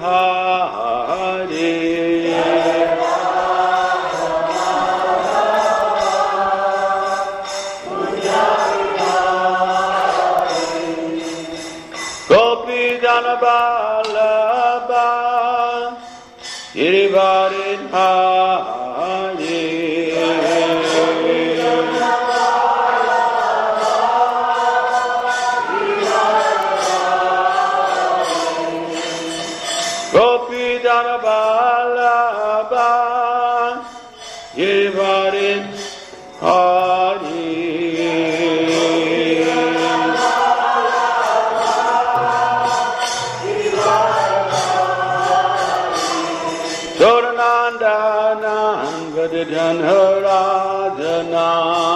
Hari Gopi Janabalabha Girivarin Hari Gopi Janabalabha Girivarin Hari Soranandanan Vadijan Harajana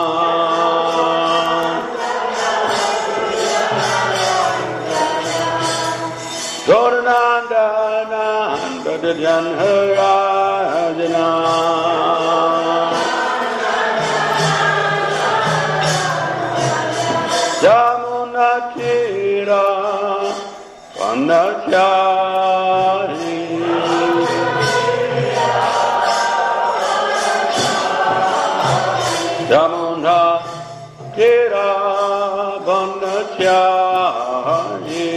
Soranandanan Vadijan Harajana Jamunatira Vanachari Jamuna Tira Vanachari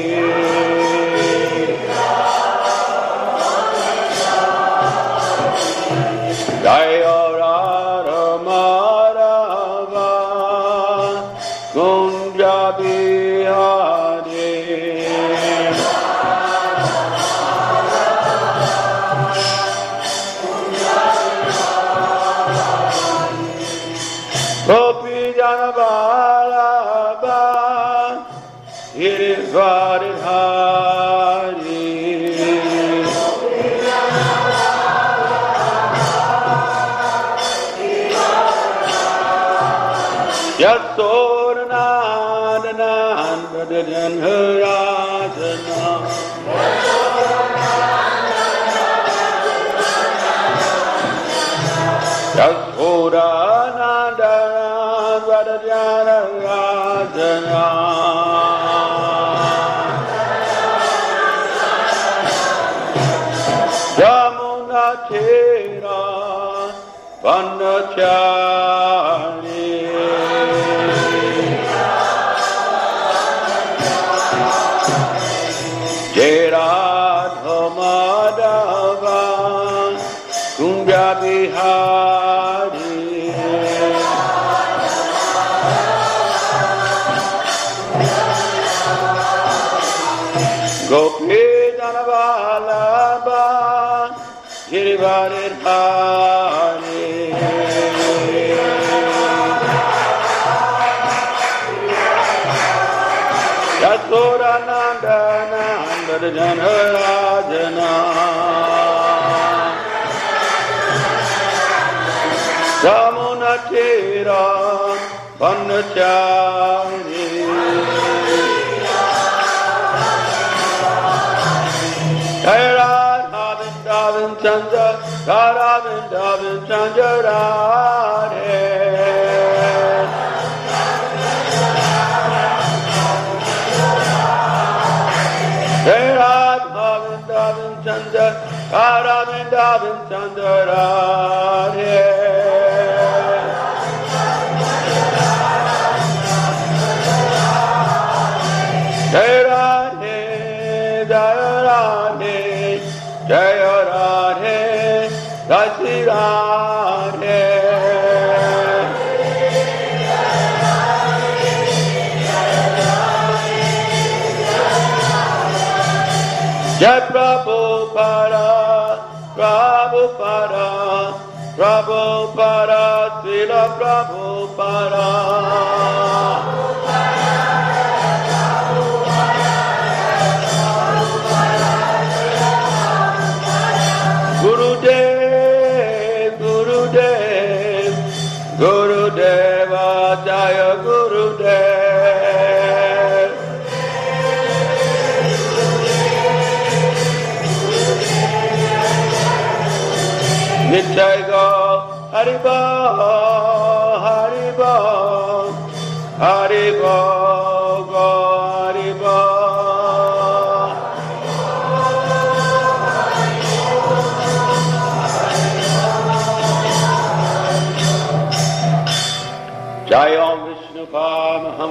Jaya Radha Madhava Kunja Bihari Gopi Janabalabha Girivarin Hari Yasoranandanan Vadijan Harajana Yasoranandanan Vadijan Harajana Yamunatira Vanachari Radha Madhava Kunja Bihari Gopi Janabalabha Girivarin Hari Yasoranandanan Vadijan Harajana Jamunatira Vanachari Jaya Radha Vrindavan Chandra Radha Vrindavan Chandra Radhe Chandra, Radha Chandra Radhe. Jaya Radhe, Jaya Radhe, Jaya Radhe, Jai Radhe. Jai Prabhupada, Prabhupada, Prabhupada, Srila Prabhupada. Gurudev, Gurudev, Gurudeva, Jaya Gurudev. Nitai Go, Haribo, Haribo, Haribo, Go, Haribo.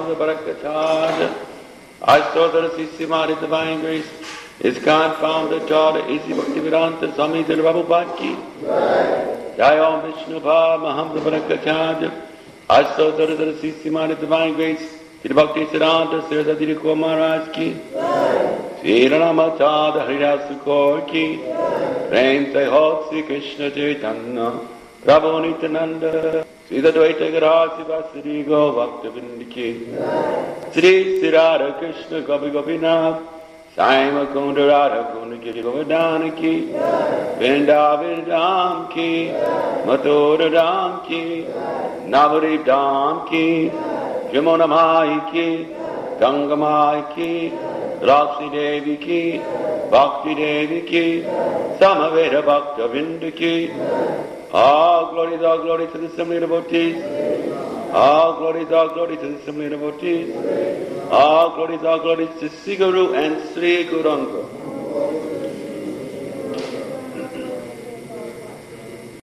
Mahamsa Barakatad. I saw the Sissimari divine grace is confounded Jada Isi Bhaktivedanta Swami Prabhupada ki. Jaya Vishnupad Mahamsa Barakatad. I saw the Sissimari divine grace is Bhakti Siddhanta Siddhadiri Maharaj ki. Sri Ramatad Harirasukor ki. Prem Sahot Sri Krishna Chaitanya Prabhu Nityananda Sri Advaita Gadadhar Sivasari Govardhan ki. Sri Radha Krishna Gopi Gopinath Sai Mukunda Radha Kunda Giri Govardhan ki. Vrindavan Dham ki. Mathura Dham ki. Navadvip Dham ki. Yamuna Mai ki. Ganga Mai ki. Rakshi Devi ki. Bhakti Devi ki. Samaveda Bhakta Vrinda ki. All glory to the assembly of devotees. All glory to the assembly of devotees. All glory to Sri Guru and Sri Gauranga.